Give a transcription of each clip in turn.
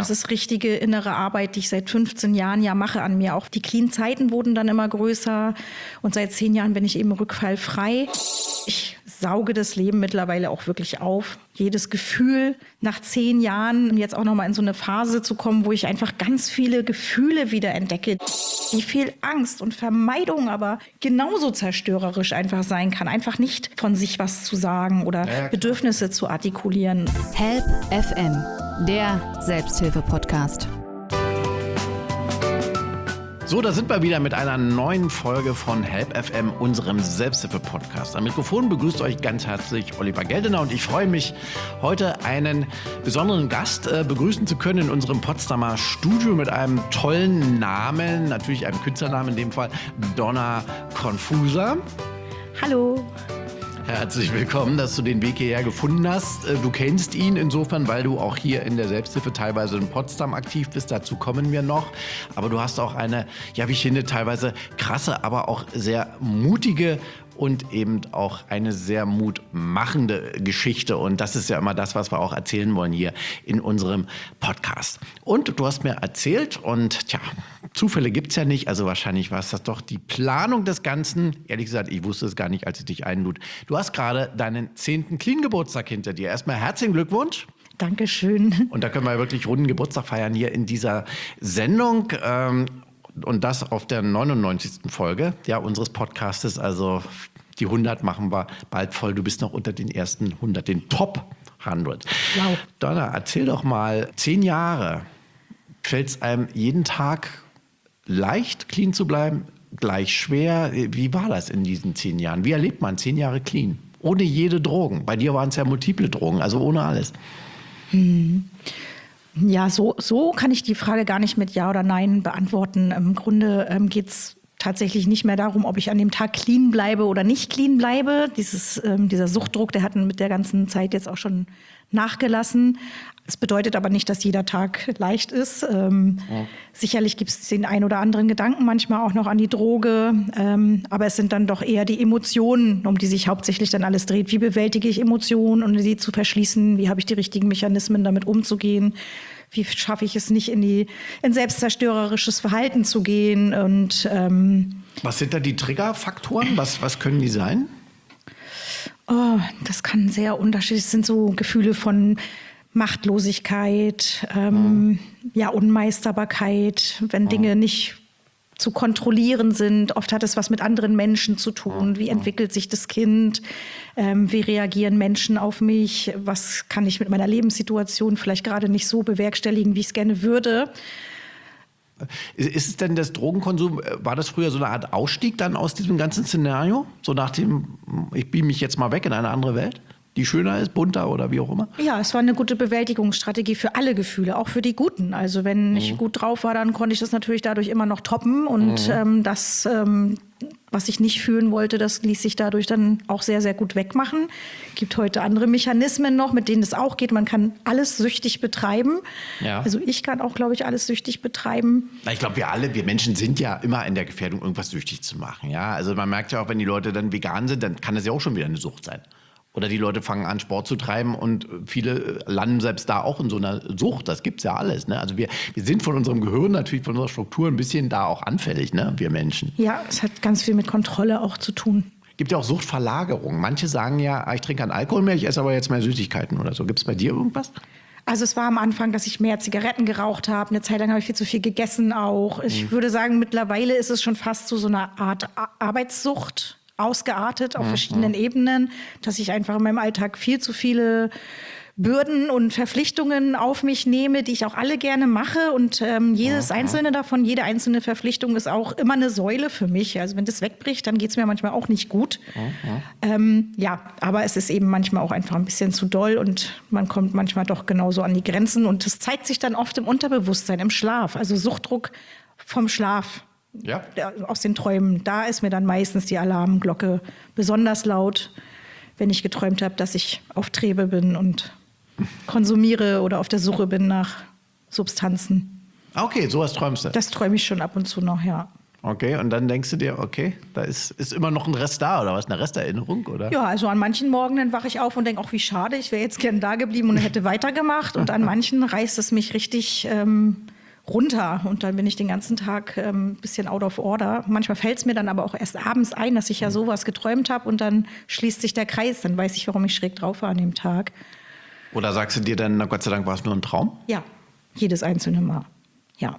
Das ist richtige innere Arbeit, die ich seit 15 Jahren ja mache an mir. Auch die Clean-Zeiten wurden dann immer größer und seit 10 Jahren bin ich eben rückfallfrei. Ich sauge das Leben mittlerweile auch wirklich auf. Jedes Gefühl, nach 10 Jahren jetzt auch noch mal in so eine Phase zu kommen, wo ich einfach ganz viele Gefühle wieder entdecke, wie viel Angst und Vermeidung aber genauso zerstörerisch einfach sein kann. Einfach nicht von sich was zu sagen oder Bedürfnisse zu artikulieren. Help FM, der Selbsthilfe-Podcast. So, da sind wir wieder mit einer neuen Folge von Help FM, unserem Selbsthilfe-Podcast. Am Mikrofon begrüßt euch ganz herzlich Oliver Geldener und ich freue mich, heute einen besonderen Gast begrüßen zu können in unserem Potsdamer Studio mit einem tollen Namen, natürlich einem Künstlernamen in dem Fall, Donna Confusa. Hallo. Herzlich willkommen, dass du den Weg hierher gefunden hast. Du kennst ihn insofern, weil du auch hier in der Selbsthilfe teilweise in Potsdam aktiv bist. Dazu kommen wir noch. Aber du hast auch eine, ja, wie ich finde, teilweise krasse, aber auch sehr mutige und eben auch eine sehr mutmachende Geschichte. Und das ist ja immer das, was wir auch erzählen wollen hier in unserem Podcast. Und du hast mir erzählt, und tja, Zufälle gibt es ja nicht, also wahrscheinlich war es das doch die Planung des Ganzen. Ehrlich gesagt, ich wusste es gar nicht, als ich dich einlud. Du hast gerade deinen 10. Clean-Geburtstag hinter dir. Erstmal herzlichen Glückwunsch. Dankeschön. Und da können wir wirklich runden Geburtstag feiern hier in dieser Sendung. Und das auf der 99. Folge unseres Podcastes. Also die 100 machen wir bald voll. Du bist noch unter den ersten 100, den Top 100. Wow. Donna, erzähl doch mal, 10 Jahre. Fällt es einem jeden Tag leicht, clean zu bleiben? Gleich schwer? Wie war das in diesen 10 Jahren? Wie erlebt man 10 Jahre clean? Ohne jede Drogen. Bei dir waren es ja multiple Drogen, also ohne alles. Ja, so kann ich die Frage gar nicht mit Ja oder Nein beantworten. Im Grunde geht es tatsächlich nicht mehr darum, ob ich an dem Tag clean bleibe oder nicht clean bleibe. Dieser Suchtdruck, der hat mit der ganzen Zeit jetzt auch schon nachgelassen. Es bedeutet aber nicht, dass jeder Tag leicht ist. Sicherlich gibt es den einen oder anderen Gedanken manchmal auch noch an die Droge. Aber es sind dann doch eher die Emotionen, um die sich hauptsächlich dann alles dreht. Wie bewältige ich Emotionen, um sie zu verschließen? Wie habe ich die richtigen Mechanismen, damit umzugehen? Wie schaffe ich es nicht, in selbstzerstörerisches Verhalten zu gehen? Und was sind da die Triggerfaktoren? Was können die sein? Oh, das kann sehr unterschiedlich. Es sind so Gefühle von Machtlosigkeit, Unmeisterbarkeit, wenn Dinge nicht zu kontrollieren sind. Oft hat es was mit anderen Menschen zu tun. Wie entwickelt sich das Kind? Wie reagieren Menschen auf mich? Was kann ich mit meiner Lebenssituation vielleicht gerade nicht so bewerkstelligen, wie ich es gerne würde? Ist es denn das Drogenkonsum, war das früher so eine Art Ausstieg dann aus diesem ganzen Szenario? So nach dem, ich beam mich jetzt mal weg in eine andere Welt, die schöner ist, bunter oder wie auch immer? Ja, es war eine gute Bewältigungsstrategie für alle Gefühle, auch für die guten. Also wenn ich gut drauf war, dann konnte ich das natürlich dadurch immer noch toppen. Und was ich nicht fühlen wollte, das ließ sich dadurch dann auch sehr, sehr gut wegmachen. Es gibt heute andere Mechanismen noch, mit denen es auch geht. Man kann alles süchtig betreiben. Ja. Also ich kann auch, glaube ich, alles süchtig betreiben. Ich glaube, wir Menschen sind ja immer in der Gefährdung, irgendwas süchtig zu machen. Ja? Also man merkt ja auch, wenn die Leute dann vegan sind, dann kann das ja auch schon wieder eine Sucht sein. Oder die Leute fangen an, Sport zu treiben und viele landen selbst da auch in so einer Sucht. Das gibt's ja alles. Ne? Also wir sind von unserem Gehirn, natürlich von unserer Struktur ein bisschen da auch anfällig, ne? Wir Menschen. Ja, es hat ganz viel mit Kontrolle auch zu tun. Gibt ja auch Suchtverlagerung. Manche sagen ja, ich trinke keinen Alkohol mehr, ich esse aber jetzt mehr Süßigkeiten oder so. Gibt es bei dir irgendwas? Also es war am Anfang, dass ich mehr Zigaretten geraucht habe. Eine Zeit lang habe ich viel zu viel gegessen auch. Ich würde sagen, mittlerweile ist es schon fast zu so einer Art Arbeitssucht ausgeartet auf verschiedenen Ebenen, dass ich einfach in meinem Alltag viel zu viele Bürden und Verpflichtungen auf mich nehme, die ich auch alle gerne mache. Und jedes einzelne davon, jede einzelne Verpflichtung ist auch immer eine Säule für mich. Also wenn das wegbricht, dann geht es mir manchmal auch nicht gut. Aber es ist eben manchmal auch einfach ein bisschen zu doll und man kommt manchmal doch genauso an die Grenzen. Und das zeigt sich dann oft im Unterbewusstsein, im Schlaf. Also Suchtdruck vom Schlaf. Ja. Aus den Träumen. Da ist mir dann meistens die Alarmglocke besonders laut, wenn ich geträumt habe, dass ich auf Trebe bin und konsumiere oder auf der Suche bin nach Substanzen. Okay, sowas träumst du? Das träume ich schon ab und zu noch, ja. Okay, und dann denkst du dir, okay, da ist immer noch ein Rest da oder was? Eine Resterinnerung, oder? Ja, also an manchen Morgenen wache ich auf und denke, auch wie schade, ich wäre jetzt gern da geblieben und hätte weitergemacht. Und an manchen reißt es mich richtig runter. Und dann bin ich den ganzen Tag ein bisschen out of order. Manchmal fällt es mir dann aber auch erst abends ein, dass ich ja sowas geträumt habe. Und dann schließt sich der Kreis. Dann weiß ich, warum ich schräg drauf war an dem Tag. Oder sagst du dir dann, na Gott sei Dank war es nur ein Traum? Ja, jedes einzelne Mal. Ja.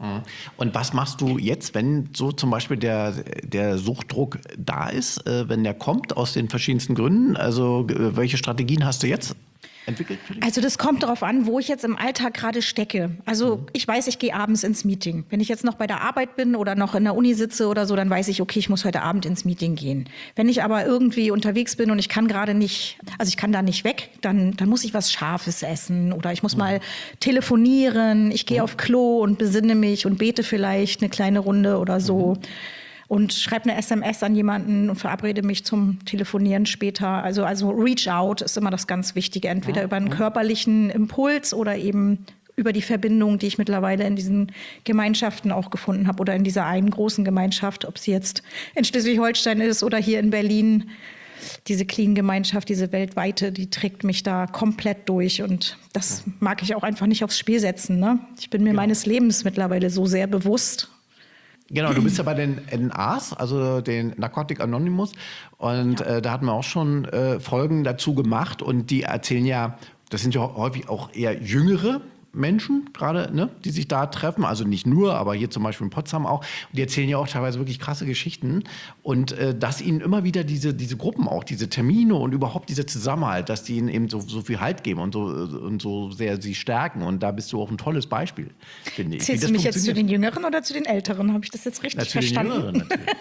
Und was machst du jetzt, wenn so zum Beispiel der Suchtdruck da ist, wenn der kommt aus den verschiedensten Gründen? Also welche Strategien hast du jetzt entwickelt für dich? Also das kommt darauf an, wo ich jetzt im Alltag gerade stecke. Also ich weiß, ich gehe abends ins Meeting. Wenn ich jetzt noch bei der Arbeit bin oder noch in der Uni sitze oder so, dann weiß ich, okay, ich muss heute Abend ins Meeting gehen. Wenn ich aber irgendwie unterwegs bin und ich kann gerade nicht, also ich kann da nicht weg, dann muss ich was Scharfes essen oder ich muss mal telefonieren. Ich gehe auf Klo und besinne mich und bete vielleicht eine kleine Runde oder so. Und schreibe eine SMS an jemanden und verabrede mich zum Telefonieren später. Also Reach out ist immer das ganz Wichtige. Entweder über einen körperlichen Impuls oder eben über die Verbindung, die ich mittlerweile in diesen Gemeinschaften auch gefunden habe oder in dieser einen großen Gemeinschaft, ob sie jetzt in Schleswig-Holstein ist oder hier in Berlin. Diese Clean-Gemeinschaft, diese weltweite, die trägt mich da komplett durch. Und das mag ich auch einfach nicht aufs Spiel setzen. Ne? Ich bin mir meines Lebens mittlerweile so sehr bewusst. Genau, du bist ja bei den NAs, also den Narcotic Anonymous. Und da hatten wir auch schon Folgen dazu gemacht. Und die erzählen ja, das sind ja häufig auch eher jüngere Menschen gerade, ne, die sich da treffen. Also nicht nur, aber hier zum Beispiel in Potsdam auch. Und die erzählen ja auch teilweise wirklich krasse Geschichten. Und dass ihnen immer wieder diese Gruppen auch, diese Termine und überhaupt dieser Zusammenhalt, dass die ihnen eben so viel Halt geben und so sehr sie stärken. Und da bist du auch ein tolles Beispiel, finde ich. Zählst du mich jetzt zu den Jüngeren oder zu den Älteren? Habe ich das jetzt richtig verstanden? Zu den Jüngeren natürlich.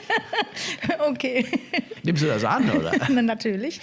Okay. Nimmst du das an, oder? Na, natürlich.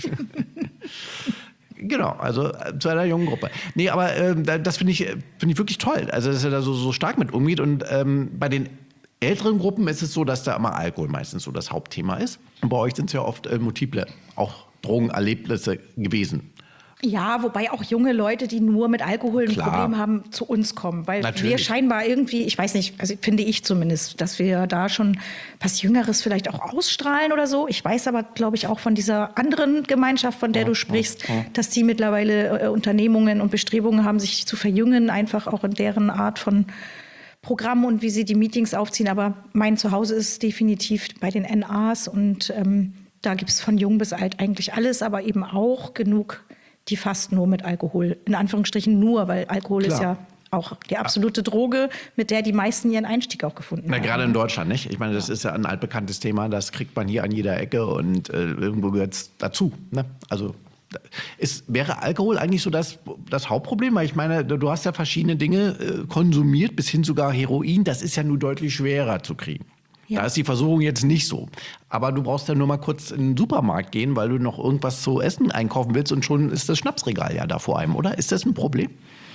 Genau, also zu einer jungen Gruppe. Nee, aber das finde ich wirklich toll, also dass er da so stark mit umgeht. Und bei den älteren Gruppen ist es so, dass da immer Alkohol meistens so das Hauptthema ist. Und bei euch sind es ja oft multiple, auch Drogenerlebnisse gewesen. Ja, wobei auch junge Leute, die nur mit Alkohol ein Problem haben, zu uns kommen. Weil wir scheinbar irgendwie, ich weiß nicht, also finde ich zumindest, dass wir da schon was Jüngeres vielleicht auch ausstrahlen oder so. Ich weiß aber, glaube ich, auch von dieser anderen Gemeinschaft, von der du sprichst, dass die mittlerweile Unternehmungen und Bestrebungen haben, sich zu verjüngen, einfach auch in deren Art von Programm und wie sie die Meetings aufziehen. Aber mein Zuhause ist definitiv bei den NAs und da gibt es von jung bis alt eigentlich alles, aber eben auch genug, die fast nur mit Alkohol, in Anführungsstrichen nur, weil Alkohol ist ja auch die absolute Droge, mit der die meisten ihren Einstieg auch gefunden haben. Gerade in Deutschland, nicht? Ich meine, das ist ja ein altbekanntes Thema, das kriegt man hier an jeder Ecke und irgendwo gehört es dazu. Ne? Also wäre Alkohol eigentlich so das Hauptproblem? Weil ich meine, du hast ja verschiedene Dinge konsumiert, bis hin sogar Heroin, das ist ja nur deutlich schwerer zu kriegen. Ja. Da ist die Versuchung jetzt nicht so. Aber du brauchst ja nur mal kurz in den Supermarkt gehen, weil du noch irgendwas zu essen einkaufen willst und schon ist das Schnapsregal ja da vor einem, oder? Ist das ein Problem?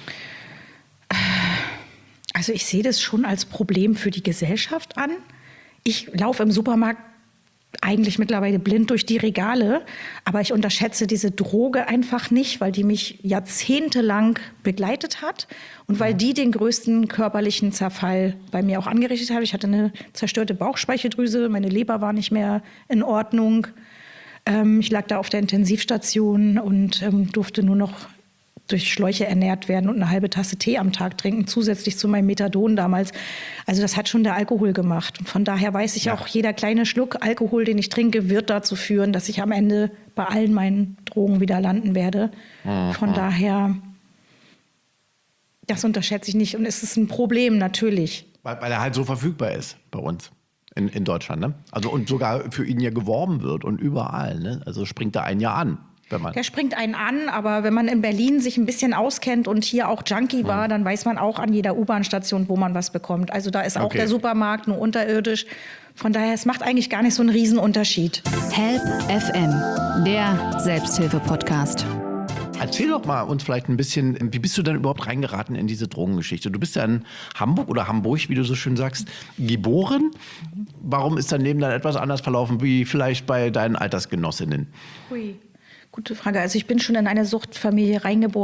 Also ich sehe das schon als Problem für die Gesellschaft an. Ich laufe im Supermarkt eigentlich mittlerweile blind durch die Regale, aber ich unterschätze diese Droge einfach nicht, weil die mich jahrzehntelang begleitet hat und weil die den größten körperlichen Zerfall bei mir auch angerichtet hat. Ich hatte eine zerstörte Bauchspeicheldrüse, meine Leber war nicht mehr in Ordnung. Ich lag da auf der Intensivstation und durfte nur noch durch Schläuche ernährt werden und eine halbe Tasse Tee am Tag trinken, zusätzlich zu meinem Methadon damals. Also das hat schon der Alkohol gemacht. Und von daher weiß ich auch, jeder kleine Schluck Alkohol, den ich trinke, wird dazu führen, dass ich am Ende bei allen meinen Drogen wieder landen werde. Von daher, das unterschätze ich nicht. Und es ist ein Problem, natürlich. Weil er halt so verfügbar ist bei uns in Deutschland. Ne? Also und sogar für ihn ja geworben wird und überall. Ne? Also springt er einen ja an. Der springt einen an, aber wenn man in Berlin sich ein bisschen auskennt und hier auch Junkie war, dann weiß man auch an jeder U-Bahn-Station, wo man was bekommt. Also da ist auch der Supermarkt nur unterirdisch. Von daher, es macht eigentlich gar nicht so einen Riesenunterschied. Help FM, der Selbsthilfe-Podcast. Erzähl doch mal uns vielleicht ein bisschen, wie bist du denn überhaupt reingeraten in diese Drogengeschichte? Du bist ja in Hamburg oder Hamburg, wie du so schön sagst, geboren. Warum ist dein Leben dann etwas anders verlaufen wie vielleicht bei deinen Altersgenossinnen? Hui. Gute Frage. Also ich bin schon in eine Suchtfamilie reingeboren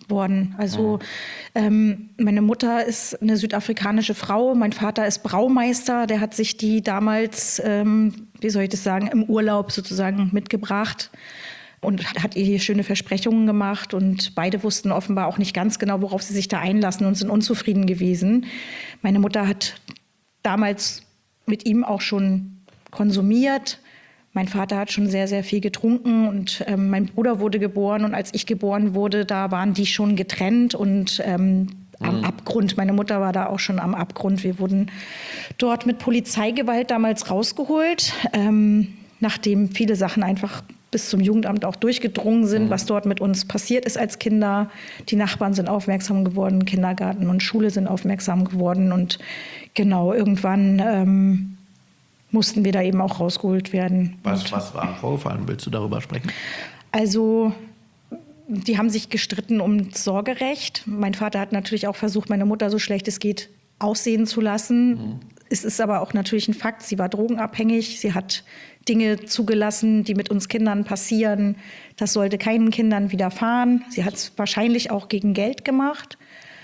worden. Also meine Mutter ist eine südafrikanische Frau, mein Vater ist Braumeister, der hat sich die damals, wie soll ich das sagen, im Urlaub sozusagen mitgebracht und hat ihr schöne Versprechungen gemacht und beide wussten offenbar auch nicht ganz genau, worauf sie sich da einlassen und sind unzufrieden gewesen. Meine Mutter hat damals mit ihm auch schon konsumiert. Mein Vater hat schon sehr, sehr viel getrunken und mein Bruder wurde geboren und als ich geboren wurde, da waren die schon getrennt und am Abgrund. Meine Mutter war da auch schon am Abgrund. Wir wurden dort mit Polizeigewalt damals rausgeholt, nachdem viele Sachen einfach bis zum Jugendamt auch durchgedrungen sind, was dort mit uns passiert ist als Kinder. Die Nachbarn sind aufmerksam geworden, Kindergarten und Schule sind aufmerksam geworden und genau, irgendwann mussten wir da eben auch rausgeholt werden. Was war vorgefallen? Willst du darüber sprechen? Also, die haben sich gestritten um Sorgerecht. Mein Vater hat natürlich auch versucht, meine Mutter so schlecht es geht aussehen zu lassen. Es ist aber auch natürlich ein Fakt, sie war drogenabhängig. Sie hat Dinge zugelassen, die mit uns Kindern passieren. Das sollte keinen Kindern widerfahren. Sie hat es wahrscheinlich auch gegen Geld gemacht.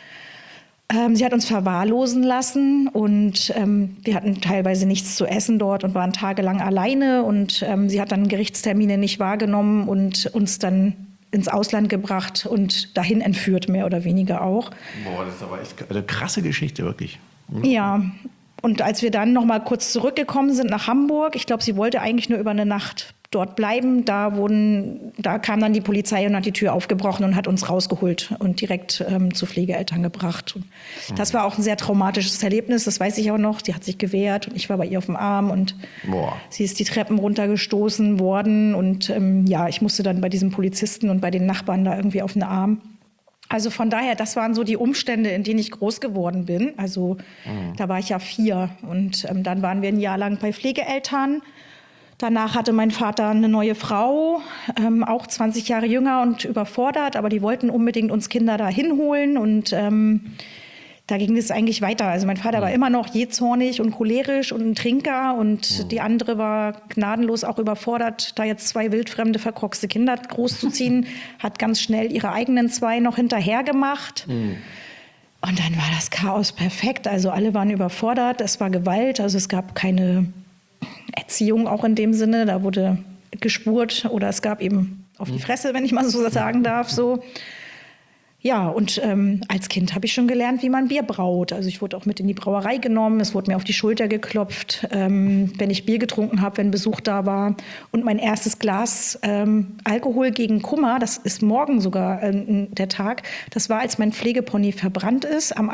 Sie hat uns verwahrlosen lassen und wir hatten teilweise nichts zu essen dort und waren tagelang alleine. Und sie hat dann Gerichtstermine nicht wahrgenommen und uns dann ins Ausland gebracht und dahin entführt, mehr oder weniger auch. Boah, das ist aber echt eine krasse Geschichte, wirklich. Ja, und als wir dann noch mal kurz zurückgekommen sind nach Hamburg, ich glaube, sie wollte eigentlich nur über eine Nacht dort bleiben, da kam dann die Polizei und hat die Tür aufgebrochen und hat uns rausgeholt und direkt zu Pflegeeltern gebracht. Und das war auch ein sehr traumatisches Erlebnis, das weiß ich auch noch. Sie hat sich gewehrt und ich war bei ihr auf dem Arm und sie ist die Treppen runtergestoßen worden und ich musste dann bei diesem Polizisten und bei den Nachbarn da irgendwie auf den Arm. Also von daher, das waren so die Umstände, in denen ich groß geworden bin. Also da war ich ja 4 und dann waren wir ein Jahr lang bei Pflegeeltern. Danach hatte mein Vater eine neue Frau, auch 20 Jahre jünger und überfordert, aber die wollten unbedingt uns Kinder da hinholen und da ging es eigentlich weiter. Also mein Vater war immer noch jähzornig und cholerisch und ein Trinker und die andere war gnadenlos auch überfordert, da jetzt 2 wildfremde, verkorkste Kinder großzuziehen, hat ganz schnell ihre eigenen 2 noch hinterher gemacht. Und dann war das Chaos perfekt. Also alle waren überfordert, es war Gewalt, also es gab keine Erziehung auch in dem Sinne, da wurde gespurt oder es gab eben auf die Fresse, wenn ich mal so sagen darf, so. Ja, und als Kind habe ich schon gelernt, wie man Bier braut. Also ich wurde auch mit in die Brauerei genommen, es wurde mir auf die Schulter geklopft, wenn ich Bier getrunken habe, wenn Besuch da war. Und mein erstes Glas Alkohol gegen Kummer, das ist morgen sogar der Tag, das war, als mein Pflegepony verbrannt ist, am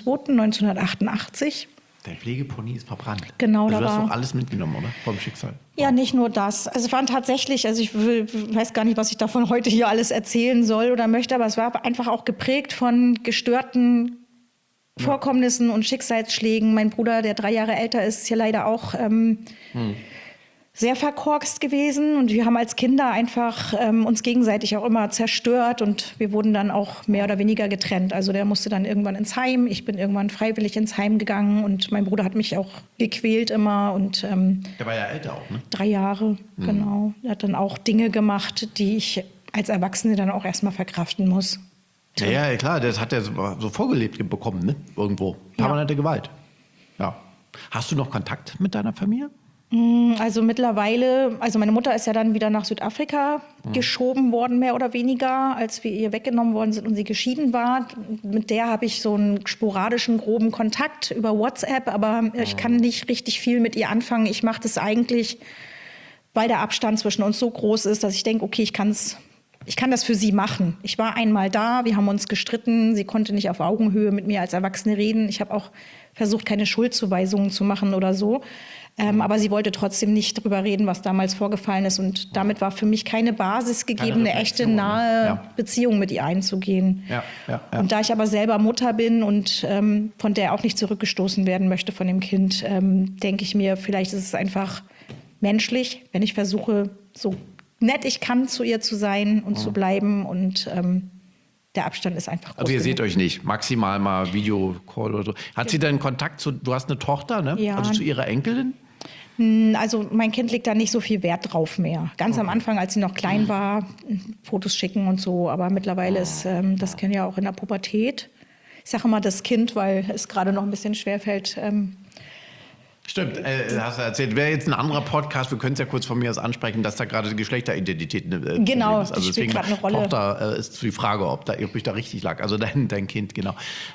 8.2.1988. Dein Pflegepony ist verbrannt. Genau, also da du hast war doch alles mitgenommen, oder? Vom Schicksal. Ja, nicht nur das. Also es waren tatsächlich, also ich weiß gar nicht, was ich davon heute hier alles erzählen soll oder möchte, aber es war einfach auch geprägt von gestörten Vorkommnissen und Schicksalsschlägen. Mein Bruder, der 3 Jahre älter ist, ist hier leider auch sehr verkorkst gewesen und wir haben als Kinder einfach uns gegenseitig auch immer zerstört und wir wurden dann auch mehr oder weniger getrennt. Also der musste dann irgendwann ins Heim, ich bin irgendwann freiwillig ins Heim gegangen und mein Bruder hat mich auch gequält immer. Und der war ja älter auch, ne? 3 Jahre, genau. Er hat dann auch Dinge gemacht, die ich als Erwachsene dann auch erstmal verkraften muss. Ja, klar, das hat er so vorgelebt bekommen, ne? Irgendwo. Permanente Gewalt. Ja. Hast du noch Kontakt mit deiner Familie? Also mittlerweile, also meine Mutter ist ja dann wieder nach Südafrika geschoben worden, mehr oder weniger, als wir ihr weggenommen worden sind und sie geschieden war. Mit der habe ich so einen sporadischen, groben Kontakt über WhatsApp, aber ich kann nicht richtig viel mit ihr anfangen. Ich mache das eigentlich, weil der Abstand zwischen uns so groß ist, dass ich denke, okay, ich kann das für sie machen. Ich war einmal da, wir haben uns gestritten, sie konnte nicht auf Augenhöhe mit mir als Erwachsene reden. Ich habe auch versucht, keine Schuldzuweisungen zu machen oder so. Aber sie wollte trotzdem nicht darüber reden, was damals vorgefallen ist. Und damit war für mich keine Basis gegeben, eine echte, nahe Beziehung mit ihr einzugehen. Ja. Und da ich aber selber Mutter bin und von der auch nicht zurückgestoßen werden möchte von dem Kind, denke ich mir, vielleicht ist es einfach menschlich, wenn ich versuche, so nett ich kann, zu ihr zu sein und zu bleiben. Und der Abstand ist einfach groß. Also ihr seht euch nicht, maximal mal Videocall oder so. Hat sie denn Kontakt du hast eine Tochter, ne? Ja. Also zu ihrer Enkelin? Also mein Kind legt da nicht so viel Wert drauf mehr. Ganz am Anfang, als sie noch klein war, Fotos schicken und so. Aber mittlerweile ist das Kind ja auch in der Pubertät. Ich sage immer das Kind, weil es gerade noch ein bisschen schwerfällt. Stimmt, hast du erzählt. Wäre jetzt ein anderer Podcast, wir können es ja kurz von mir aus ansprechen, dass da gerade die Geschlechteridentität genau, ist. Also die spielt gerade eine Rolle. Tochter ist die Frage, ob ich da richtig lag. Also dein Kind, genau.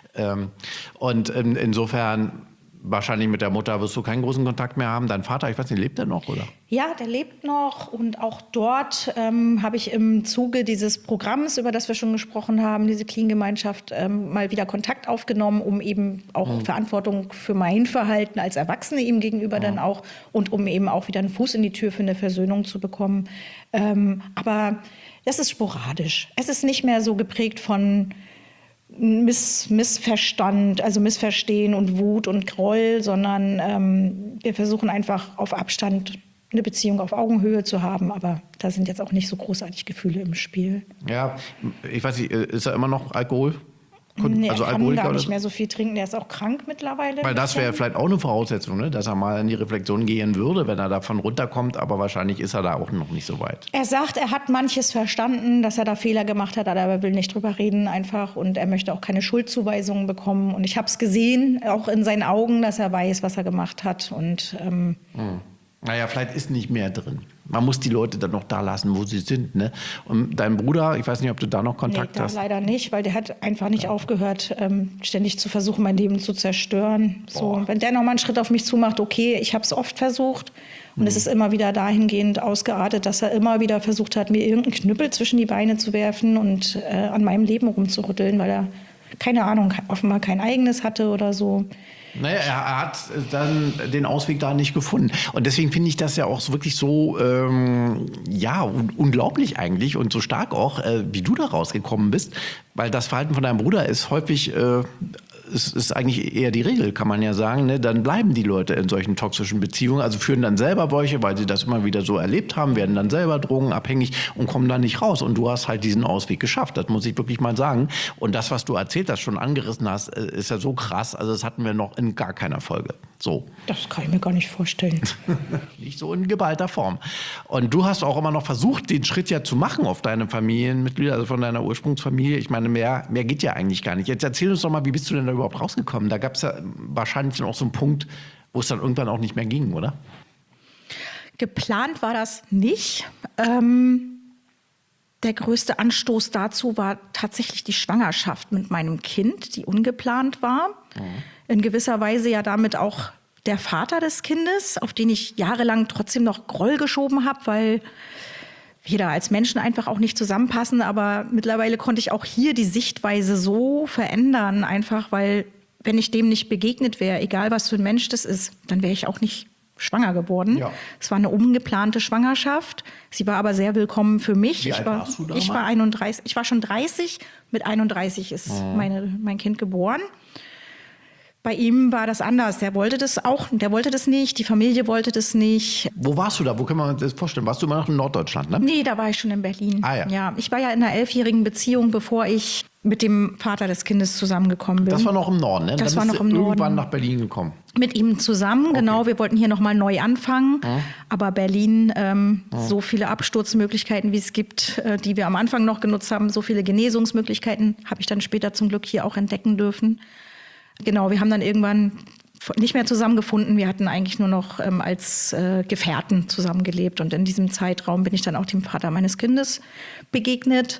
Und insofern wahrscheinlich mit der Mutter wirst du keinen großen Kontakt mehr haben. Dein Vater, ich weiß nicht, lebt der noch, oder? Ja, der lebt noch und auch dort habe ich im Zuge dieses Programms, über das wir schon gesprochen haben, diese Clean-Gemeinschaft, mal wieder Kontakt aufgenommen, um eben auch Verantwortung für mein Verhalten als Erwachsene ihm gegenüber dann auch und um eben auch wieder einen Fuß in die Tür für eine Versöhnung zu bekommen. Aber das ist sporadisch. Es ist nicht mehr so geprägt von Missverstand, also Missverstehen und Wut und Groll, sondern wir versuchen einfach auf Abstand eine Beziehung auf Augenhöhe zu haben, aber da sind jetzt auch nicht so großartig Gefühle im Spiel. Ja, ich weiß nicht, ist da immer noch Alkohol? Nee, also er kann Alkoholiker gar oder nicht so? mehr so viel trinken, der ist auch krank mittlerweile. Weil das wäre vielleicht auch eine Voraussetzung, ne? Dass er mal in die Reflexion gehen würde, wenn er davon runterkommt, aber wahrscheinlich ist er da auch noch nicht so weit. Er sagt, er hat manches verstanden, dass er da Fehler gemacht hat, aber er will nicht drüber reden einfach und er möchte auch keine Schuldzuweisungen bekommen. Und ich habe es gesehen, auch in seinen Augen, dass er weiß, was er gemacht hat. Und Naja, vielleicht ist nicht mehr drin. Man muss die Leute dann noch da lassen, wo sie sind. Ne? Und dein Bruder, ich weiß nicht, ob du da noch Kontakt da hast. leider nicht, weil der hat einfach nicht aufgehört, ständig zu versuchen, mein Leben zu zerstören. So, wenn der noch mal einen Schritt auf mich zumacht, okay, ich habe es oft versucht. Und es ist immer wieder dahingehend ausgeartet, dass er immer wieder versucht hat, mir irgendeinen Knüppel zwischen die Beine zu werfen und an meinem Leben rumzurütteln, weil er, keine Ahnung, offenbar kein eigenes hatte oder so. Naja, er hat dann den Ausweg da nicht gefunden. Und deswegen finde ich das ja auch so wirklich so, unglaublich eigentlich und so stark auch, wie du da rausgekommen bist. Weil das Verhalten von deinem Bruder ist häufig, ist eigentlich eher die Regel, kann man ja sagen. Ne? Dann bleiben die Leute in solchen toxischen Beziehungen, also führen dann selber welche, weil sie das immer wieder so erlebt haben, werden dann selber drogenabhängig und kommen dann nicht raus. Und du hast halt diesen Ausweg geschafft, das muss ich wirklich mal sagen. Und das, was du erzählt hast, schon angerissen hast, ist ja so krass. Also das hatten wir noch in gar keiner Folge. So. Das kann ich mir gar nicht vorstellen. Nicht so in geballter Form. Und du hast auch immer noch versucht, den Schritt ja zu machen auf deine Familienmitglieder, also von deiner Ursprungsfamilie. Ich meine, mehr geht ja eigentlich gar nicht. Jetzt erzähl uns doch mal, wie bist du denn da überhaupt rausgekommen? Da gab es ja wahrscheinlich dann auch so einen Punkt, wo es dann irgendwann auch nicht mehr ging, oder? Geplant war das nicht. Der größte Anstoß dazu war tatsächlich die Schwangerschaft mit meinem Kind, die ungeplant war. In gewisser Weise ja damit auch der Vater des Kindes, auf den ich jahrelang trotzdem noch Groll geschoben habe, weil wir da als Menschen einfach auch nicht zusammenpassen. Aber mittlerweile konnte ich auch hier die Sichtweise so verändern, einfach weil, wenn ich dem nicht begegnet wäre, egal was für ein Mensch das ist, dann wäre ich auch nicht schwanger geworden. Ja. Es war eine ungeplante Schwangerschaft. Sie war aber sehr willkommen für mich. Wie alt warst du damals? Ich war 31. Ich war schon 30. Mit 31 ist mein Kind geboren. Bei ihm war das anders. Der wollte das auch. Der wollte das nicht. Die Familie wollte das nicht. Wo warst du da? Wo können wir uns das vorstellen? Warst du immer noch in Norddeutschland, ne? Nee, da war ich schon in Berlin. Ah, ja. Ich war ja in einer 11-jährigen Beziehung, bevor ich mit dem Vater des Kindes zusammengekommen bin. Das war noch im Norden, ne? Das war noch im Norden. Irgendwann nach Berlin gekommen. Mit ihm zusammen, genau. Wir wollten hier nochmal neu anfangen. Aber Berlin, so viele Absturzmöglichkeiten, wie es gibt, die wir am Anfang noch genutzt haben, so viele Genesungsmöglichkeiten, habe ich dann später zum Glück hier auch entdecken dürfen. Genau, wir haben dann irgendwann nicht mehr zusammengefunden. Wir hatten eigentlich nur noch als Gefährten zusammengelebt. Und in diesem Zeitraum bin ich dann auch dem Vater meines Kindes begegnet.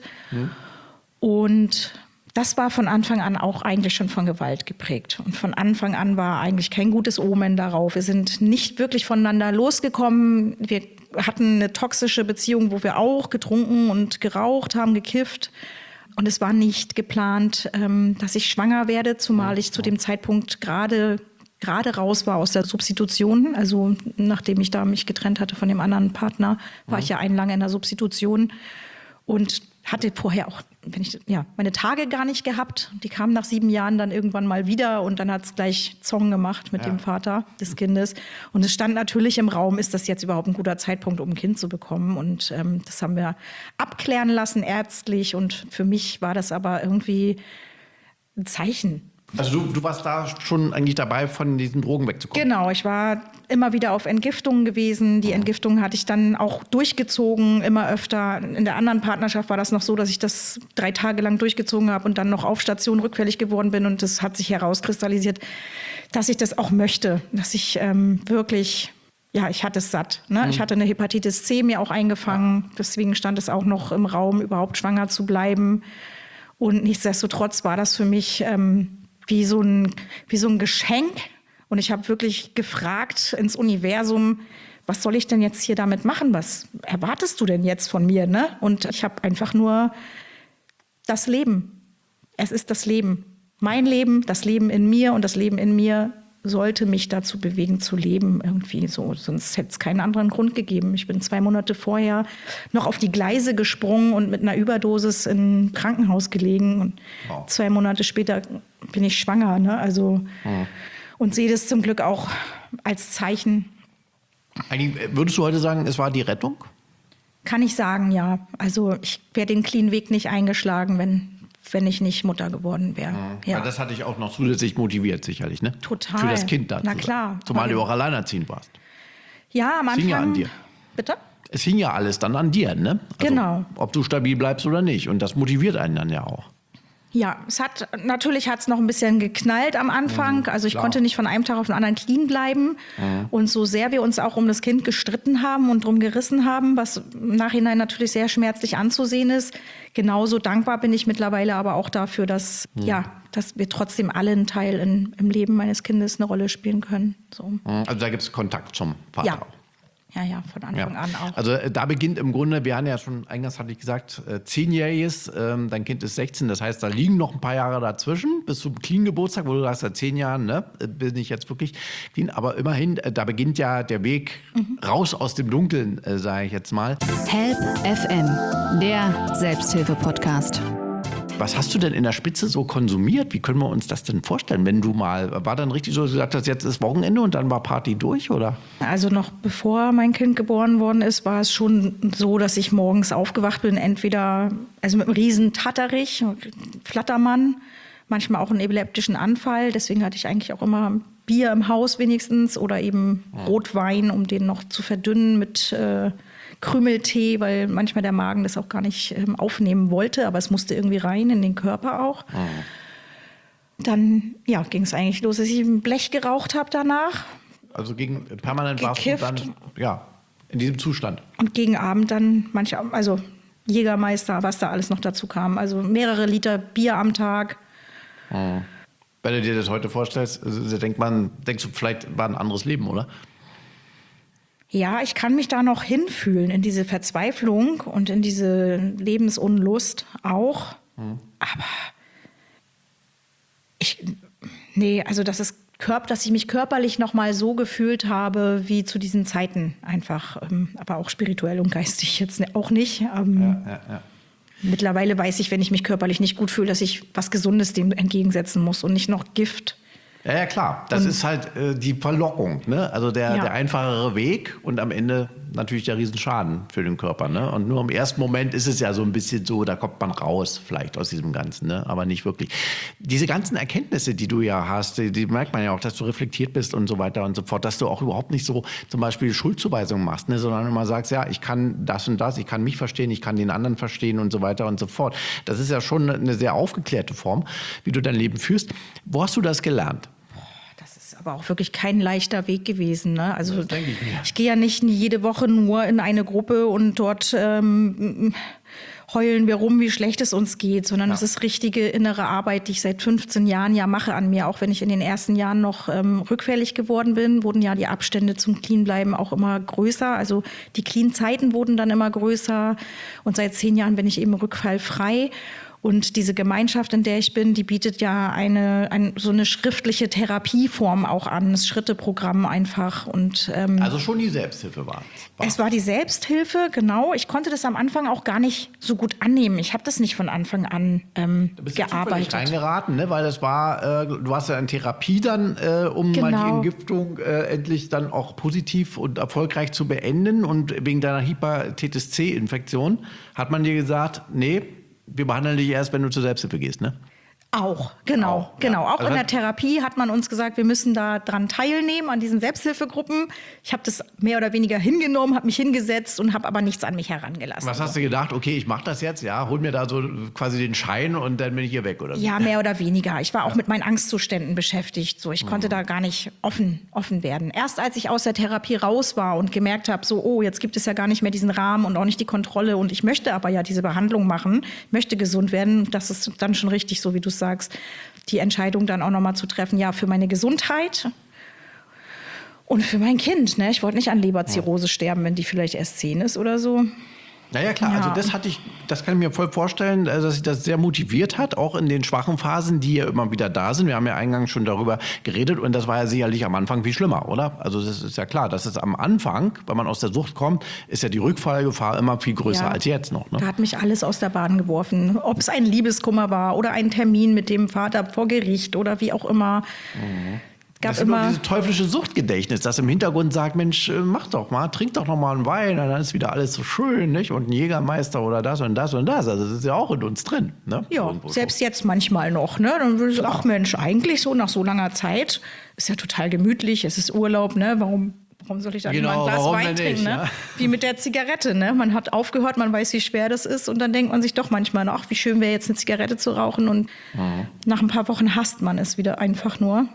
Und das war von Anfang an auch eigentlich schon von Gewalt geprägt. Und von Anfang an war eigentlich kein gutes Omen darauf. Wir sind nicht wirklich voneinander losgekommen. Wir hatten eine toxische Beziehung, wo wir auch getrunken und geraucht haben, gekifft. Und es war nicht geplant, dass ich schwanger werde, zumal ich zu dem Zeitpunkt gerade raus war aus der Substitution. Also nachdem ich da mich getrennt hatte von dem anderen Partner, war ich ja lange in der Substitution und hatte vorher auch meine Tage gar nicht gehabt. Die kamen nach 7 Jahren dann irgendwann mal wieder und dann hat es gleich Zong gemacht mit dem Vater des Kindes. Und es stand natürlich im Raum, ist das jetzt überhaupt ein guter Zeitpunkt, um ein Kind zu bekommen? Und das haben wir abklären lassen ärztlich und für mich war das aber irgendwie ein Zeichen. Also du warst da schon eigentlich dabei, von diesen Drogen wegzukommen? Genau, ich war immer wieder auf Entgiftungen gewesen. Die Entgiftung hatte ich dann auch durchgezogen, immer öfter. In der anderen Partnerschaft war das noch so, dass ich das 3 Tage lang durchgezogen habe und dann noch auf Station rückfällig geworden bin. Und das hat sich herauskristallisiert, dass ich das auch möchte, dass ich wirklich... Ja, ich hatte es satt. Ne? Ich hatte eine Hepatitis C mir auch eingefangen. Deswegen stand es auch noch im Raum, überhaupt schwanger zu bleiben. Und nichtsdestotrotz war das für mich wie so ein Geschenk. Und ich habe wirklich gefragt ins Universum, was soll ich denn jetzt hier damit machen? Was erwartest du denn jetzt von mir? Ne? Und ich habe einfach nur das Leben. Es ist das Leben. Mein Leben, das Leben in mir und das Leben in mir sollte mich dazu bewegen zu leben irgendwie so. Sonst hätte es keinen anderen Grund gegeben. Ich bin 2 Monate vorher noch auf die Gleise gesprungen und mit einer Überdosis im Krankenhaus gelegen. Und 2 Monate später bin ich schwanger. Ne? Also, und sehe das zum Glück auch als Zeichen. Eigentlich würdest du heute sagen, es war die Rettung? Kann ich sagen, ja. Also ich wäre den clean Weg nicht eingeschlagen, wenn ich nicht Mutter geworden wäre. Ja. Weil das hat dich auch noch zusätzlich motiviert, sicherlich, ne? Total. Für das Kind dann. Na klar. Zumal du auch alleinerziehend warst. Ja, am Anfang. Es hing ja an dir. Bitte? Es hing ja alles dann an dir, ne? Also, Genau. Ob du stabil bleibst oder nicht. Und das motiviert einen dann ja auch. Ja, natürlich hat es noch ein bisschen geknallt am Anfang. Also ich klar. konnte nicht von einem Tag auf den anderen clean bleiben. Und so sehr wir uns auch um das Kind gestritten haben und drum gerissen haben, was im Nachhinein natürlich sehr schmerzlich anzusehen ist, genauso dankbar bin ich mittlerweile aber auch dafür, dass wir trotzdem alle einen Teil im Leben meines Kindes eine Rolle spielen können. So. Also da gibt es Kontakt zum Vater Ja. auch. Ja, von Anfang an auch. Also da beginnt im Grunde, wir haben ja schon, eingangs hatte ich gesagt, 10-jähriges, dein Kind ist 16, das heißt, da liegen noch ein paar Jahre dazwischen, bis zum Clean-Geburtstag, wo du sagst, seit 10 Jahren, ne, bin ich jetzt wirklich clean, aber immerhin, da beginnt ja der Weg raus aus dem Dunkeln, sage ich jetzt mal. Help FM, der Selbsthilfe-Podcast. Was hast du denn in der Spitze so konsumiert? Wie können wir uns das denn vorstellen, wenn du mal, war dann richtig so, dass du gesagt hast, jetzt ist Wochenende und dann war Party durch, oder? Also noch bevor mein Kind geboren worden ist, war es schon so, dass ich morgens aufgewacht bin, entweder also mit einem riesen Tatterich, Flattermann, manchmal auch einen epileptischen Anfall. Deswegen hatte ich eigentlich auch immer Bier im Haus wenigstens oder eben Rotwein, um den noch zu verdünnen mit Krümeltee, weil manchmal der Magen das auch gar nicht aufnehmen wollte, aber es musste irgendwie rein in den Körper auch. Dann ging es eigentlich los, dass ich ein Blech geraucht habe danach. Also gegen permanent warst du dann in diesem Zustand. Und gegen Abend dann also Jägermeister, was da alles noch dazu kam. Also mehrere Liter Bier am Tag. Wenn du dir das heute vorstellst, denkst du, vielleicht war ein anderes Leben, oder? Ja, ich kann mich da noch hinfühlen in diese Verzweiflung und in diese Lebensunlust auch. Aber dass ich mich körperlich noch mal so gefühlt habe wie zu diesen Zeiten einfach, aber auch spirituell und geistig jetzt auch nicht. Mittlerweile weiß ich, wenn ich mich körperlich nicht gut fühle, dass ich was Gesundes dem entgegensetzen muss und nicht noch Gift. Ja, klar. Das ist halt die Verlockung, ne? Also der einfachere Weg und am Ende natürlich der Riesenschaden für den Körper, ne? Und nur im ersten Moment ist es ja so ein bisschen so, da kommt man raus vielleicht aus diesem Ganzen, ne? Aber nicht wirklich. Diese ganzen Erkenntnisse, die du ja hast, die merkt man ja auch, dass du reflektiert bist und so weiter und so fort, dass du auch überhaupt nicht so zum Beispiel Schuldzuweisungen machst, ne? Sondern immer sagst, ja, ich kann das und das, ich kann mich verstehen, ich kann den anderen verstehen und so weiter und so fort. Das ist ja schon eine sehr aufgeklärte Form, wie du dein Leben führst. Wo hast du das gelernt? Aber auch wirklich kein leichter Weg gewesen. Ne? Also das denke ich mir. Ich gehe ja nicht jede Woche nur in eine Gruppe und dort heulen wir rum, wie schlecht es uns geht, sondern es ist richtige innere Arbeit, die ich seit 15 Jahren mache an mir. Auch wenn ich in den ersten Jahren noch rückfällig geworden bin, wurden ja die Abstände zum Clean-Bleiben auch immer größer. Also die Clean-Zeiten wurden dann immer größer und seit 10 Jahren bin ich eben rückfallfrei. Und diese Gemeinschaft, in der ich bin, die bietet ja so eine schriftliche Therapieform auch an, das Schritteprogramm einfach. Und, also schon die Selbsthilfe war es. Es war die Selbsthilfe, genau. Ich konnte das am Anfang auch gar nicht so gut annehmen. Ich habe das nicht von Anfang an du bist gearbeitet. Ja reingeraten, ne? Weil das war, du warst ja in Therapie dann, um mal die Entgiftung endlich dann auch positiv und erfolgreich zu beenden. Und wegen deiner Hepatitis C-Infektion hat man dir gesagt, nee, wir behandeln dich erst, wenn du zur Selbsthilfe gehst, ne? Auch, genau. Auch Also in der Therapie hat man uns gesagt, wir müssen da dran teilnehmen, an diesen Selbsthilfegruppen. Ich habe das mehr oder weniger hingenommen, habe mich hingesetzt und habe aber nichts an mich herangelassen. Was hast du gedacht? Okay, ich mache das jetzt, ja, hol mir da so quasi den Schein und dann bin ich hier weg, oder? Ja, mehr oder weniger. Ich war auch mit meinen Angstzuständen beschäftigt. So, ich konnte da gar nicht offen werden. Erst als ich aus der Therapie raus war und gemerkt habe, so, oh, jetzt gibt es ja gar nicht mehr diesen Rahmen und auch nicht die Kontrolle und ich möchte aber ja diese Behandlung machen, möchte gesund werden, das ist dann schon richtig, so wie du sagst, die Entscheidung dann auch nochmal zu treffen, ja, für meine Gesundheit und für mein Kind. Ne? Ich wollte nicht an Leberzirrhose sterben, wenn die vielleicht erst 10 ist oder so. Naja, klar, Ja. also das kann ich mir voll vorstellen, dass sich das sehr motiviert hat, auch in den schwachen Phasen, die ja immer wieder da sind. Wir haben ja eingangs schon darüber geredet und das war ja sicherlich am Anfang viel schlimmer, oder? Also das ist ja klar, dass es am Anfang, wenn man aus der Sucht kommt, ist ja die Rückfallgefahr immer viel größer als jetzt noch. Ne? Da hat mich alles aus der Bahn geworfen. Ob es ein Liebeskummer war oder ein Termin mit dem Vater vor Gericht oder wie auch immer. Das ist immer dieses teuflische Suchtgedächtnis, das im Hintergrund sagt, Mensch, mach doch mal, trink doch noch mal einen Wein, dann ist wieder alles so schön, nicht? Und ein Jägermeister oder das und das und das. Also das ist ja auch in uns drin. Ne? Ja, Irgendwo selbst jetzt manchmal noch. Ne? Dann würde ich sagen, ach Mensch, eigentlich so nach so langer Zeit ist ja total gemütlich, es ist Urlaub, ne? Warum soll ich da Genau, mal ein Glas warum Wein denn trinken? nicht, Ne? ja? Wie mit der Zigarette. Ne? Man hat aufgehört, man weiß, wie schwer das ist und dann denkt man sich doch manchmal, ach, wie schön wäre jetzt eine Zigarette zu rauchen und nach ein paar Wochen hasst man es wieder einfach nur.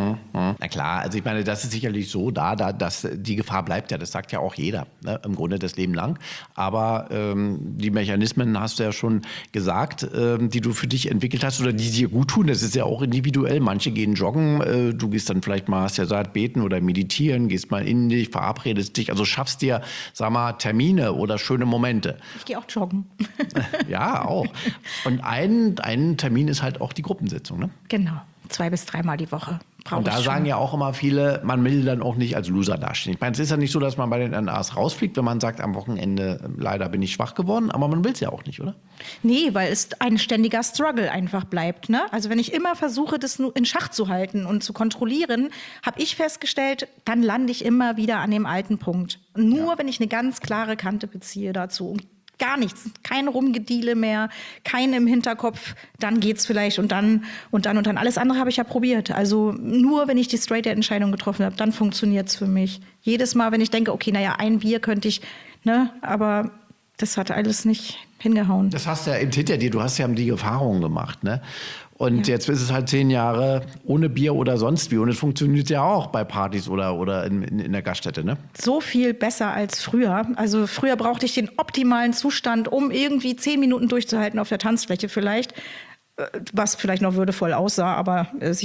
Na klar, also ich meine, das ist sicherlich so dass die Gefahr bleibt ja, das sagt ja auch jeder, ne, im Grunde das Leben lang. Aber die Mechanismen hast du ja schon gesagt, die du für dich entwickelt hast oder die dir gut tun, das ist ja auch individuell. Manche gehen joggen, du gehst dann vielleicht mal, hast ja gesagt, beten oder meditieren, gehst mal in dich, verabredest dich, also schaffst dir, sag mal, Termine oder schöne Momente. Ich gehe auch joggen. Ja, auch. Und ein Termin ist halt auch die Gruppensitzung, ne? Genau, 2 bis 3 Mal die Woche. Und da sagen ja auch immer viele, man will dann auch nicht als Loser dastehen. Ich meine, es ist ja nicht so, dass man bei den NAs rausfliegt, wenn man sagt, am Wochenende leider bin ich schwach geworden, aber man will es ja auch nicht, oder? Nee, weil es ein ständiger Struggle einfach bleibt. Ne? Also wenn ich immer versuche, das nur in Schach zu halten und zu kontrollieren, habe ich festgestellt, dann lande ich immer wieder an dem alten Punkt. Nur wenn ich eine ganz klare Kante beziehe dazu. Gar nichts, kein Rumgediele mehr, kein im Hinterkopf, dann geht's vielleicht und dann. Alles andere habe ich ja probiert. Also nur, wenn ich die straighte Entscheidung getroffen habe, dann funktioniert's für mich. Jedes Mal, wenn ich denke, okay, naja, ein Bier könnte ich, ne, aber das hat alles nicht hingehauen. Das hast du ja eben hinter dir, du hast ja die Erfahrungen gemacht, ne? Und jetzt ist es halt 10 Jahre ohne Bier oder sonst wie. Und es funktioniert ja auch bei Partys oder in der Gaststätte, ne? So viel besser als früher. Also früher brauchte ich den optimalen Zustand, um irgendwie 10 Minuten durchzuhalten auf der Tanzfläche vielleicht. Was vielleicht noch würdevoll aussah, aber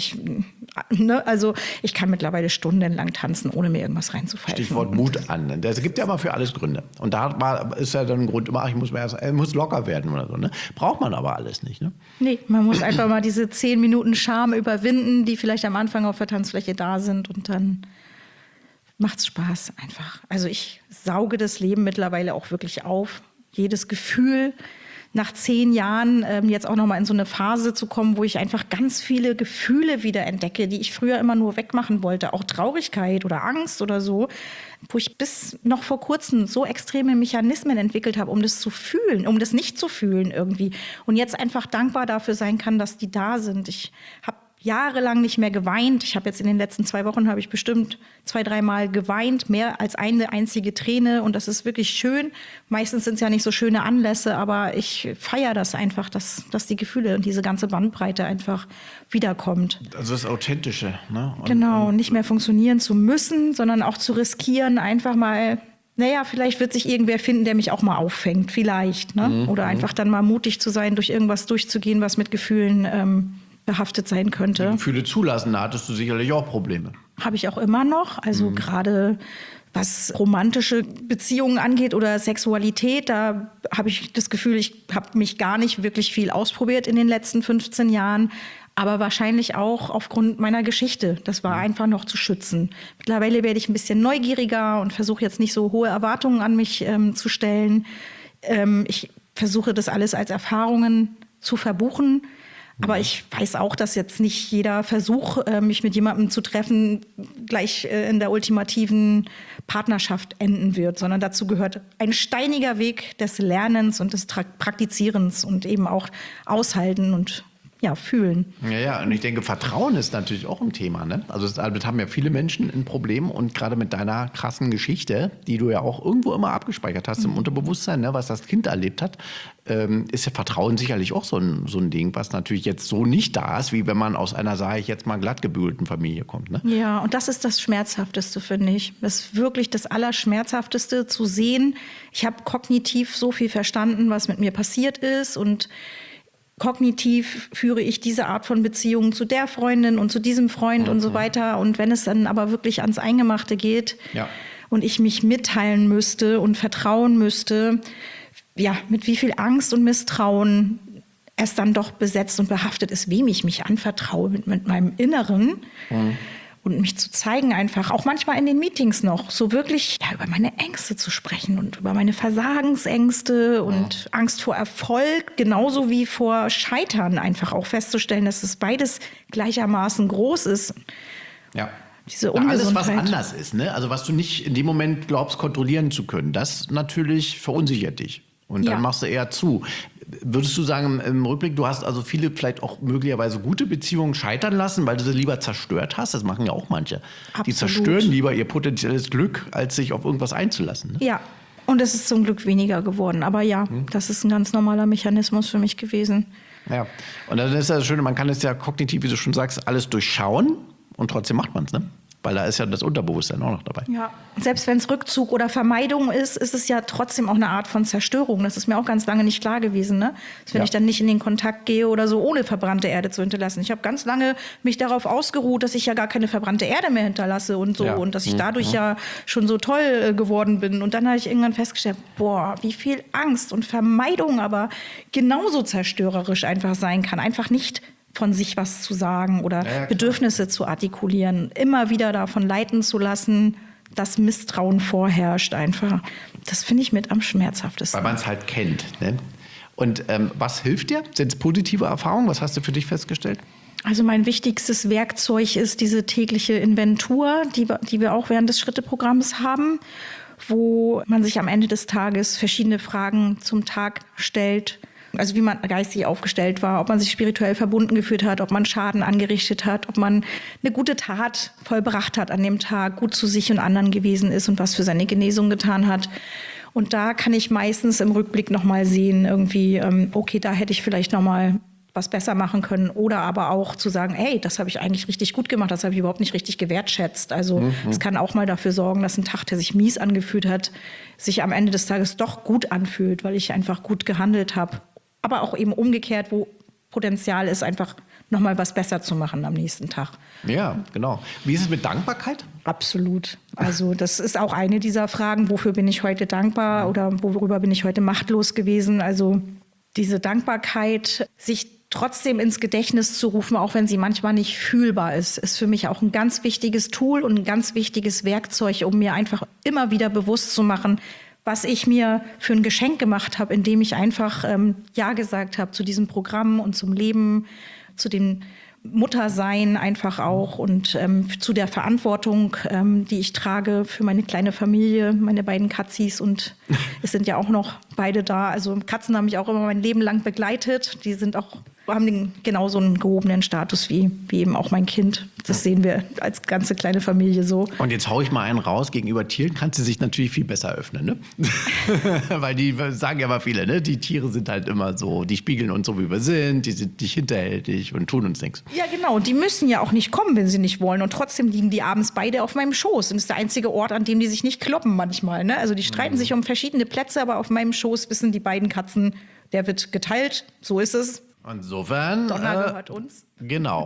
also ich kann mittlerweile stundenlang tanzen, ohne mir irgendwas reinzupfeifen. Stichwort Mut an. Es gibt ja immer für alles Gründe. Und da ist ja dann ein Grund immer, ich muss locker werden oder so. Ne? Braucht man aber alles nicht. Ne? Nee, man muss einfach mal diese 10 Minuten Scham überwinden, die vielleicht am Anfang auf der Tanzfläche da sind und dann macht's Spaß einfach. Also ich sauge das Leben mittlerweile auch wirklich auf. Jedes Gefühl. Nach 10 Jahren jetzt auch noch mal in so eine Phase zu kommen, wo ich einfach ganz viele Gefühle wieder entdecke, die ich früher immer nur wegmachen wollte. Auch Traurigkeit oder Angst oder so, wo ich bis noch vor kurzem so extreme Mechanismen entwickelt habe, um das zu fühlen, um das nicht zu fühlen irgendwie. Und jetzt einfach dankbar dafür sein kann, dass die da sind. Ich habe jahrelang nicht mehr geweint. Ich habe jetzt in den letzten 2 Wochen, habe ich bestimmt 2-3 Mal geweint, mehr als eine einzige Träne. Und das ist wirklich schön. Meistens sind es ja nicht so schöne Anlässe, aber ich feiere das einfach, dass die Gefühle und diese ganze Bandbreite einfach wiederkommt. Also das Authentische. Ne? Genau, nicht mehr funktionieren zu müssen, sondern auch zu riskieren, einfach mal, naja, vielleicht wird sich irgendwer finden, der mich auch mal auffängt, vielleicht. Ne? Oder einfach dann mal mutig zu sein, durch irgendwas durchzugehen, was mit Gefühlen behaftet sein könnte. Die Gefühle zulassen, da hattest du sicherlich auch Probleme. Habe ich auch immer noch. Also gerade was romantische Beziehungen angeht oder Sexualität, da habe ich das Gefühl, ich habe mich gar nicht wirklich viel ausprobiert in den letzten 15 Jahren. Aber wahrscheinlich auch aufgrund meiner Geschichte. Das war einfach noch zu schützen. Mittlerweile werde ich ein bisschen neugieriger und versuche jetzt nicht so hohe Erwartungen an mich zu stellen. Ich versuche das alles als Erfahrungen zu verbuchen. Aber ich weiß auch, dass jetzt nicht jeder Versuch, mich mit jemandem zu treffen, gleich in der ultimativen Partnerschaft enden wird, sondern dazu gehört ein steiniger Weg des Lernens und des Praktizierens und eben auch aushalten und fühlen. Ja, und ich denke, Vertrauen ist natürlich auch ein Thema. Ne? Also damit haben ja viele Menschen ein Problem und gerade mit deiner krassen Geschichte, die du ja auch irgendwo immer abgespeichert hast im Unterbewusstsein, ne, was das Kind erlebt hat, ist ja Vertrauen sicherlich auch so ein Ding, was natürlich jetzt so nicht da ist, wie wenn man aus einer, sage ich jetzt mal, glatt gebügelten Familie kommt. Ne? Ja, und das ist das Schmerzhafteste, finde ich. Das ist wirklich das Allerschmerzhafteste zu sehen. Ich habe kognitiv so viel verstanden, was mit mir passiert ist und kognitiv führe ich diese Art von Beziehungen zu der Freundin und zu diesem Freund und so weiter. Und wenn es dann aber wirklich ans Eingemachte geht und ich mich mitteilen müsste und vertrauen müsste, mit wie viel Angst und Misstrauen es dann doch besetzt und behaftet ist, wem ich mich anvertraue mit meinem Inneren. Und mich zu zeigen einfach, auch manchmal in den Meetings noch, so wirklich über meine Ängste zu sprechen und über meine Versagensängste und Angst vor Erfolg, genauso wie vor Scheitern, einfach auch festzustellen, dass es beides gleichermaßen groß ist. Ja. Diese alles, Ungesundheit. was anders ist, ne? Also was du nicht in dem Moment glaubst, kontrollieren zu können, das natürlich verunsichert dich. Und dann machst du eher zu. Würdest du sagen, im Rückblick, du hast also viele vielleicht auch möglicherweise gute Beziehungen scheitern lassen, weil du sie lieber zerstört hast? Das machen ja auch manche. Absolut. Die zerstören lieber ihr potenzielles Glück, als sich auf irgendwas einzulassen. Ne? Ja, und es ist zum Glück weniger geworden. Aber das ist ein ganz normaler Mechanismus für mich gewesen. Ja, und dann ist ja das Schöne, man kann es ja kognitiv, wie du schon sagst, alles durchschauen und trotzdem macht man es, ne? Weil da ist ja das Unterbewusstsein auch noch dabei. Ja, selbst wenn es Rückzug oder Vermeidung ist, ist es ja trotzdem auch eine Art von Zerstörung. Das ist mir auch ganz lange nicht klar gewesen, ne? Dass wenn ich dann nicht in den Kontakt gehe oder so, ohne verbrannte Erde zu hinterlassen. Ich habe ganz lange mich darauf ausgeruht, dass ich ja gar keine verbrannte Erde mehr hinterlasse und so. Und dass ich dadurch ja schon so toll geworden bin. Und dann habe ich irgendwann festgestellt, wie viel Angst und Vermeidung aber genauso zerstörerisch einfach sein kann. Einfach nicht von sich was zu sagen oder Bedürfnisse zu artikulieren, immer wieder davon leiten zu lassen, dass Misstrauen vorherrscht einfach. Das finde ich mit am schmerzhaftesten. Weil man es halt kennt. Ne? Und was hilft dir? Sind es positive Erfahrungen? Was hast du für dich festgestellt? Also mein wichtigstes Werkzeug ist diese tägliche Inventur, die wir auch während des Schritteprogramms haben, wo man sich am Ende des Tages verschiedene Fragen zum Tag stellt. Also wie man geistig aufgestellt war, ob man sich spirituell verbunden gefühlt hat, ob man Schaden angerichtet hat, ob man eine gute Tat vollbracht hat an dem Tag, gut zu sich und anderen gewesen ist und was für seine Genesung getan hat. Und da kann ich meistens im Rückblick nochmal sehen, irgendwie, okay, da hätte ich vielleicht nochmal was besser machen können. Oder aber auch zu sagen, hey, das habe ich eigentlich richtig gut gemacht, das habe ich überhaupt nicht richtig gewertschätzt. Also es kann auch mal dafür sorgen, dass ein Tag, der sich mies angefühlt hat, sich am Ende des Tages doch gut anfühlt, weil ich einfach gut gehandelt habe. Aber auch eben umgekehrt, wo Potenzial ist, einfach nochmal was besser zu machen am nächsten Tag. Ja, genau. Wie ist es mit Dankbarkeit? Absolut. Also das ist auch eine dieser Fragen, wofür bin ich heute dankbar oder worüber bin ich heute machtlos gewesen. Also diese Dankbarkeit, sich trotzdem ins Gedächtnis zu rufen, auch wenn sie manchmal nicht fühlbar ist für mich auch ein ganz wichtiges Tool und ein ganz wichtiges Werkzeug, um mir einfach immer wieder bewusst zu machen, was ich mir für ein Geschenk gemacht habe, indem ich einfach Ja gesagt habe zu diesem Programm und zum Leben, zu dem Muttersein einfach auch und zu der Verantwortung, die ich trage für meine kleine Familie, meine beiden Katzis und es sind ja auch noch beide da. Also Katzen haben mich auch immer mein Leben lang begleitet. Die haben genauso einen gehobenen Status wie eben auch mein Kind. Das sehen wir als ganze kleine Familie so. Und jetzt hau ich mal einen raus. Gegenüber Tieren kannst du sich natürlich viel besser öffnen, ne? Weil die sagen ja mal viele, ne? Die Tiere sind halt immer so, die spiegeln uns so, wie wir sind, die sind nicht hinterhältig und tun uns nichts. Ja, genau. Die müssen ja auch nicht kommen, wenn sie nicht wollen. Und trotzdem liegen die abends beide auf meinem Schoß. Und das ist der einzige Ort, an dem die sich nicht kloppen manchmal. Ne? Also die streiten sich um verschiedene Plätze, aber auf meinem Schoß wissen die beiden Katzen, der wird geteilt. So ist es. Insofern. Donner gehört uns. Genau.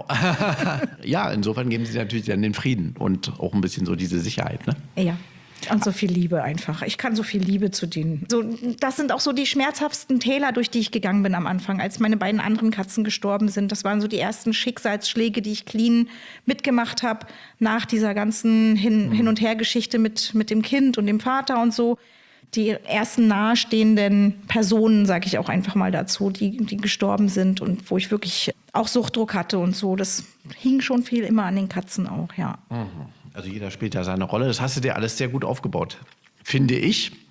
Ja, insofern geben sie natürlich dann den Frieden und auch ein bisschen so diese Sicherheit, ne? Ja. Und so viel Liebe einfach. Ich kann so viel Liebe zu denen. So, das sind auch so die schmerzhaftesten Täler, durch die ich gegangen bin am Anfang, als meine beiden anderen Katzen gestorben sind. Das waren so die ersten Schicksalsschläge, die ich clean mitgemacht habe, nach dieser ganzen Hin- und Her-Geschichte mit dem Kind und dem Vater und so. Die ersten nahestehenden Personen, sage ich auch einfach mal dazu, die gestorben sind und wo ich wirklich auch Suchtdruck hatte und so. Das hing schon viel immer an den Katzen auch, ja. Also jeder spielt da seine Rolle. Das hast du dir alles sehr gut aufgebaut, finde ich.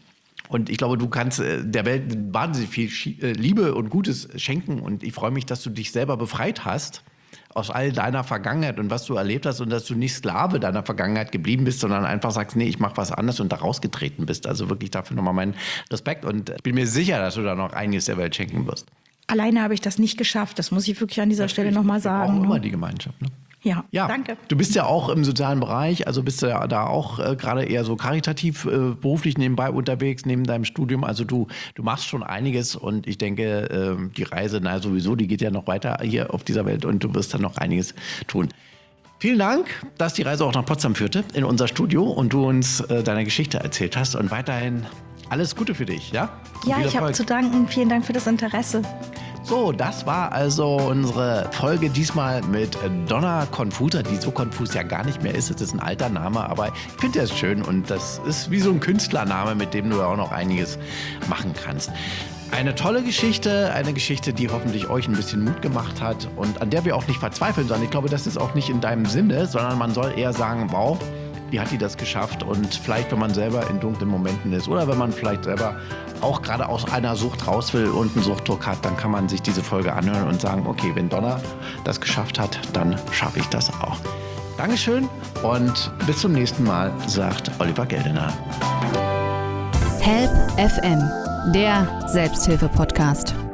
Und ich glaube, du kannst der Welt wahnsinnig viel Liebe und Gutes schenken. Und ich freue mich, dass du dich selber befreit hast aus all deiner Vergangenheit und was du erlebt hast und dass du nicht Sklave deiner Vergangenheit geblieben bist, sondern einfach sagst, nee, ich mache was anderes und da rausgetreten bist. Also wirklich dafür nochmal meinen Respekt und ich bin mir sicher, dass du da noch einiges der Welt schenken wirst. Alleine habe ich das nicht geschafft. Das muss ich wirklich an dieser Stelle nochmal sagen. Auch immer die Gemeinschaft, ne? Ja, danke. Du bist ja auch im sozialen Bereich, also bist du ja da auch gerade eher so karitativ beruflich nebenbei unterwegs, neben deinem Studium. Also du machst schon einiges und ich denke, die Reise, sowieso, die geht ja noch weiter hier auf dieser Welt und du wirst dann noch einiges tun. Vielen Dank, dass die Reise auch nach Potsdam führte, in unser Studio und du uns deine Geschichte erzählt hast und weiterhin alles Gute für dich, ja? Und ja, ich habe zu danken. Vielen Dank für das Interesse. So, das war also unsere Folge diesmal mit Donna Confusa, die so konfus ja gar nicht mehr ist. Das ist ein alter Name, aber ich finde, der ist schön und das ist wie so ein Künstlername, mit dem du auch noch einiges machen kannst. Eine tolle Geschichte, eine Geschichte, die hoffentlich euch ein bisschen Mut gemacht hat und an der wir auch nicht verzweifeln, sondern ich glaube, das ist auch nicht in deinem Sinne, sondern man soll eher sagen, wow, wie hat die das geschafft? Und vielleicht, wenn man selber in dunklen Momenten ist oder wenn man vielleicht selber auch gerade aus einer Sucht raus will und einen Suchtdruck hat, dann kann man sich diese Folge anhören und sagen, okay, wenn Donna das geschafft hat, dann schaffe ich das auch. Dankeschön und bis zum nächsten Mal, sagt Oliver Geldener. Help FM, der Selbsthilfe-Podcast.